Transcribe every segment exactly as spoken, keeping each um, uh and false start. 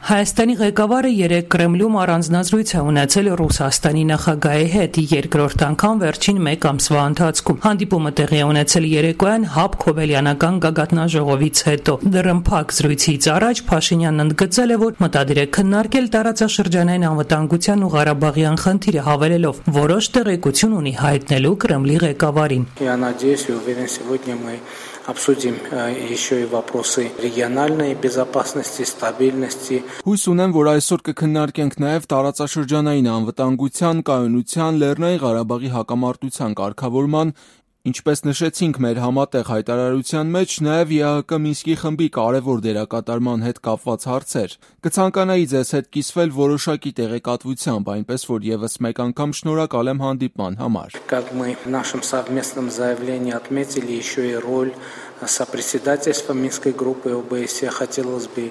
Հայաստանի ղեկավարը երեկ Կրեմլում առանձնազրույց է ունեցել Ռուսաստանի նախագահի հետ երկրորդ անգամ վերջին մեկ ամսվա ընթացքում։ Հանդիպումը տեղի է ունեցել երեկոյան Հաբ Քոբելյանական գագաթնաժողովից հետո։ Դռնփակ զրույցից առաջ Փաշինյանն ընդգծել է, որ մտադիր է քննարկել տարածաշրջանային անվտանգության ու Ղարաբաղյան խնդիրը, հավելելով, որոշ տեղեկություն ունի հայտնելու Կրեմլի ղեկավարին։ Я надеюсь и уверен, сегодня мы обсудим еще и вопросы региональной безопасности, стабильности. Հույս ունեմ, որ այսօր կքննարկենք նաև տարածաշրջանային անվտանգության, կայունության, Լեռնային Ղարաբաղի հակամարտության կարգավորման, ինչպես նշեցինք մեր համատեղ հայտարարության մեջ, նաև ԵԱՀԿ Մինսկի խմբի կարևոր դերակատարման հետ կապված հարցեր։ Կցանկանայի ձեզ հետ կիսվել որոշակի տեղեկատվությամբ, այնպես որ եւս մեկ անգամ շնորհակալ եմ հանդիպման համար։ Как мы в нашем совместном заявлении отметили еще и роль сопредседательства Минской группы ОБСЕ, хотелось бы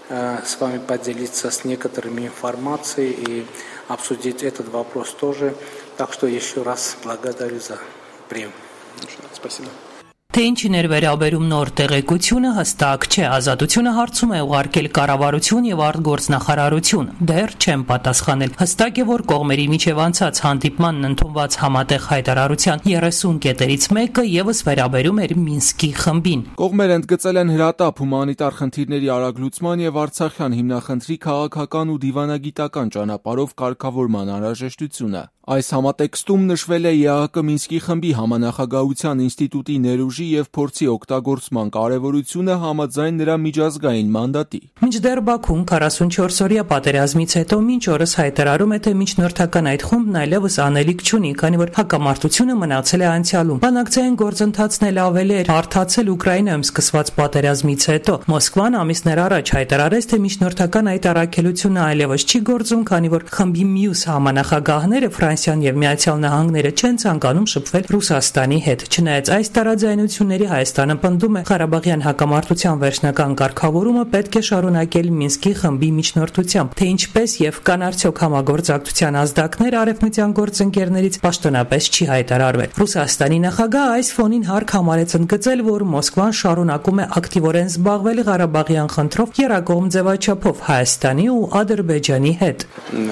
с вами поделиться с некоторыми информацией и обсудить этот вопрос тоже. Так что еще раз благодарю за прием. Спасибо. Թե ինչին էր վերաբերում նոր տեղեկությունը հստակ չէ, Ազատությունը հարցում է ուղարկել կառավարություն եւ արտգործնախարարություն, դեռ չեն պատասխանել։ Հստակ է, որ կողմերի միջև անցած հանդիպմանն ընդունված համատեղ հայտարարության երեսուն կետերից մեկը եւս վերաբերում էր Մինսկի խմբին։ Կողմերը ընդգծել են հրատապ հումանիտար խնդիրների արագ լուծման եւ Արցախյան հիմնախնդրի քաղաքական ու դիվանագիտական ճանապարհով կարգավորման անհրաժեշտությունը։ Այս համատեքստում նշվել է ԵԱՀԿ Մինսկի խմբի համանախագահության ինստիտուտի ներուժի եւ փորձի օգտագործման կարեւորությունը համաձայն նրա միջազգային մանդատի։ Մինչդեռ Բաքուն քառասունչորս-օրյա պատերազմից հետո մինչ օրս հայտարարում է, թե միջնորդական այդ խումբն այլևս անելիք չունի, քանի որ հակամարտությունը մնացել է անցյալում։ Բանակցային գործընթացն էլ ավել էր հարթացել Ուկրաինայում սկսված պատերազմից հետո։ Մոսկվան ամիսներ առաջ հայտարարեց, թե միջնորդական այդ առաքելությունը այլևս չի գործում, քանի որ խմբի մյուս համանախագահները Ֆրանսիան եւ Միացյալ Նահանգները չեն ցանկանում շփվել Ռուսաստանի հետ։ Չնայած այս տարաձայնությունների Հայաստանը պնդում է Ղարաբաղյան հակամարտության վերջնական կարգավորումը պետք է շարունակել Մինսկի խմբի միջնորդությամբ, թե ինչպես եւ կան արդյոք համագործակցության ազդակներ արևմտյան գործընկերներից պաշտոնապես չի հայտարարվել։ Ռուսաստանի նախագահը այս ֆոնին հարկ համարեց ընդգծել, որ Մոսկվան շարունակում է ակտիվորեն զբաղվել Ղարաբաղյան խնդրով եռակողմ ձևաչափով Հայաստանի ու Ադրբեջանի հետ։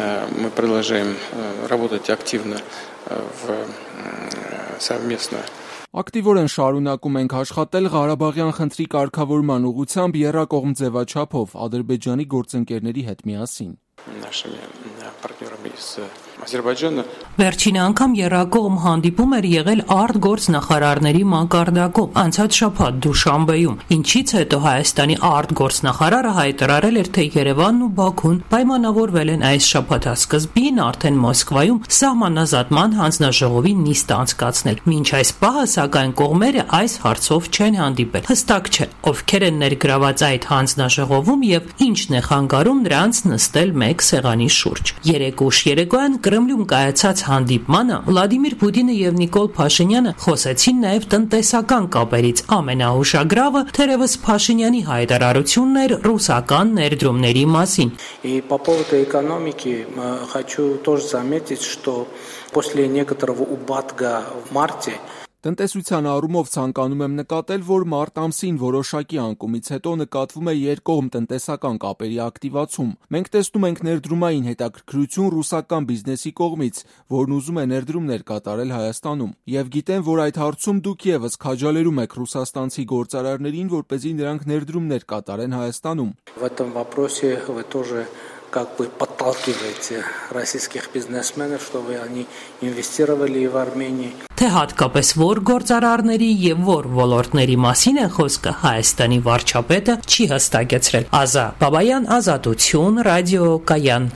Мы продолжаем работать активно в совместно. Ակտիվորեն շարունակում ենք աշխատել Ղարաբաղյան խնդրի կարգավորման ուղղությամբ եռակողմ ձևաչափով Ադրբեջանի գործընկերների հետ միասին։ Нашими партнерами из Азербайджана. Վերջին անգամ եռակողմ հանդիպում էր եղել արտգործնախարարների մակարդակով անցած շաբաթ Դուշանբեում, ինչից հետո Հայաստանի արտգործնախարարը հայտարարել էր, թե Երևանն ու Բաքուն պայմանավորվել են այս շաբաթասկզբին արդեն Մոսկվայում սահմանազատման հանձնաժողովի նիստ անցկացնել։ Մինչ այս պահը, սակայն, կողմերը այս հարցով չեն հանդիպել։ Հստակ չէ, ովքեր են ներգրաված այդ հանձնաժողովում եւ ինչն է խանգարում նրանց նստել մեկ սեղանի շուրջ։ Երեք ուշ երեկոյան Կրեմլում կայացած հանդիպմանը Վլադիմիր Պուտինը եւ Նիկոլ Փաշինյանը խոսեցին նաեւ տնտեսական կապերից։ Ամենահուշագրավը թերևս Փաշինյանի հայտարարությունն էր ռուսական ներդրումների մասին։ И по поводу экономики хочу тоже заметить, что после некоторого упадка в марте Տնտեսության առումով ցանկանում եմ նկատել, որ մարտ ամսին որոշակի անկումից հետո նկատվում է երկկողմ տնտեսական կապերի ակտիվացում։ Մենք տեսնում ենք ներդրումային հետաքրքրություն ռուսական բիզնեսի կողմից, որն ուզում է ներդրումներ կատարել Հայաստանում։ Եվ գիտեմ, որ այդ հարցում դուք եւս քաջալերում եք ռուսաստանցի գործարարներին, որպեսզի նրանք ներդրումներ կատարեն Հայաստանում։ В этом вопросе вы тоже как бы подталкиваете российских бизнесменов, чтобы они инвестировали и в Армении. Թե հատկապես որ գործարարների եւ որ ոլորտների մասին է խոսքը, Հայաստանի վարչապետը չի հստակեցրել։ Ազա Բաբայան, Ազատություն, ռադիո Կայան։